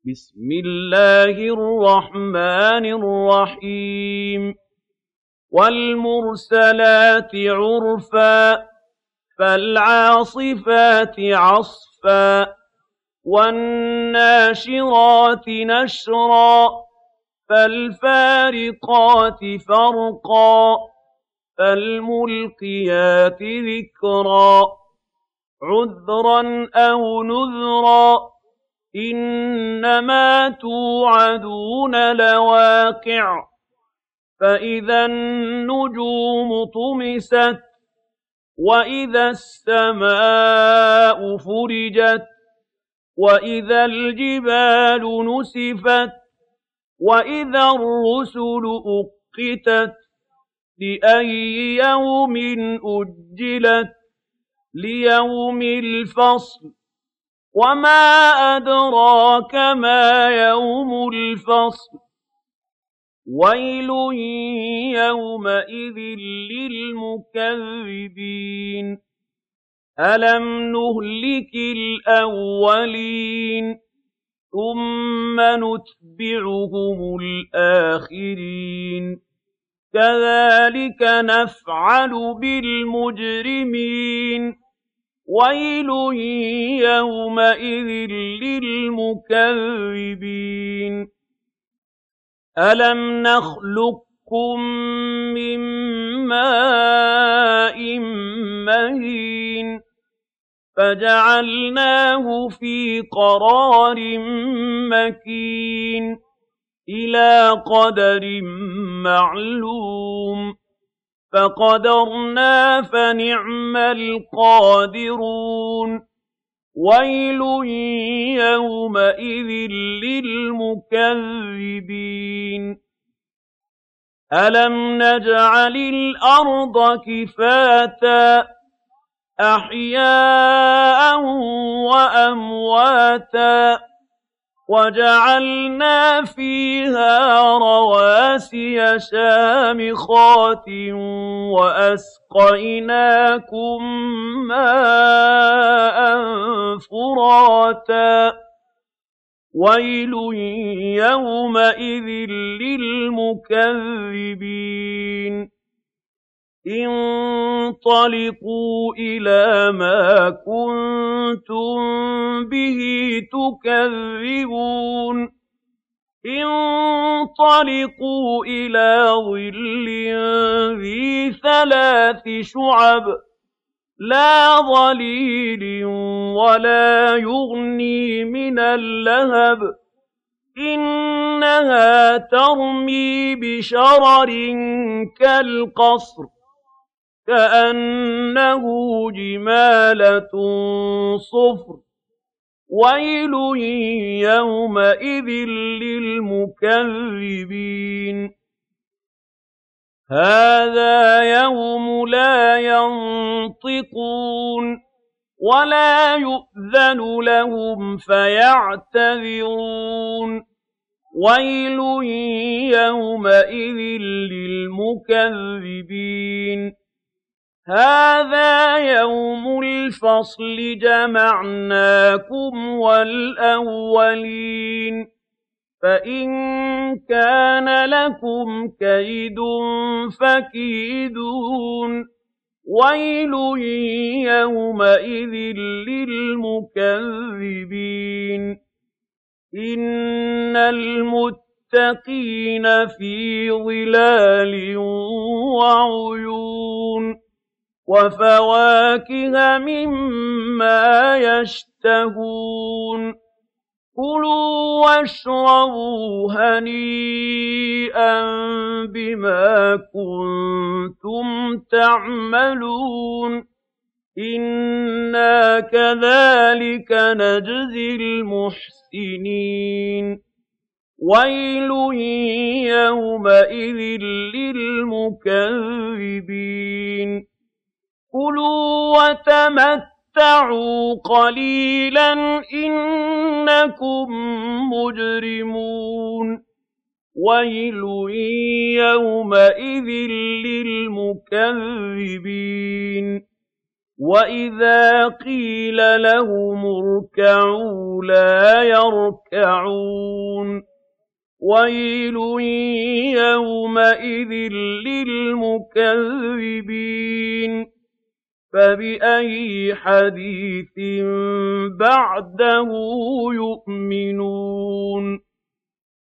بسم الله الرحمن الرحيم والمرسلات عرفا فالعاصفات عصفا والناشرات نشرا فالفارقات فرقا فالملقيات ذكرا عذرا أو نذرا إنما توعدون لواقع فإذا النجوم طمست وإذا السماء فرجت وإذا الجبال نسفت وإذا الرسل أقتت لأي يوم أجلت ليوم الفصل وما أدراك ما يوم الفصل ويل يومئذ للمكذبين ألم نهلك الأولين ثم نتبعهم الآخرين كذلك نفعل بالمجرمين ويل يومئذ للمكذبين ألم نخلقكم من ماء مهين فجعلناه في قرار مكين إلى قدر معلوم فقدرنا فنعم القادرون ويل يومئذ للمكذبين ألم نجعل الأرض كفاتا أحياء وأمواتا وجعلنا فيها رواسي شامخات وأسقيناكم ماء فراتا ويل يومئذ للمكذبين انطلقوا إلى ما كنتم به تكذبون انطلقوا إلى ظل ذي 3 شعب لا ظليل ولا يغني من اللهب إنها ترمي بشرر كالقصر كأنه جمالة صفر ويل يومئذ للمكذبين هذا يوم لا ينطقون ولا يؤذن لهم فيعتذرون ويل يومئذ للمكذبين هذا يوم الفصل جمعناكم والأولين فإن كان لكم كيد فكيدون ويل يومئذ للمكذبين إن المتقين في ظلال وعيون وفواكه مما يشتهون كلوا واشربوا هنيئا بما كنتم تعملون إنا كذلك نجزي المحسنين ويل يومئذ للمكذبين كلوا وتمتعوا قليلا إنكم مجرمون ويل يومئذ للمكذبين وَإِذَا قِيلَ لَهُمُ ارْكَعُوا لَا يَرْكَعُونَ وَيْلٌ يَوْمَئِذٍ لِّلْمُكَذِّبِينَ فَبِأَيِّ حَدِيثٍ بَعْدَهُ يُؤْمِنُونَ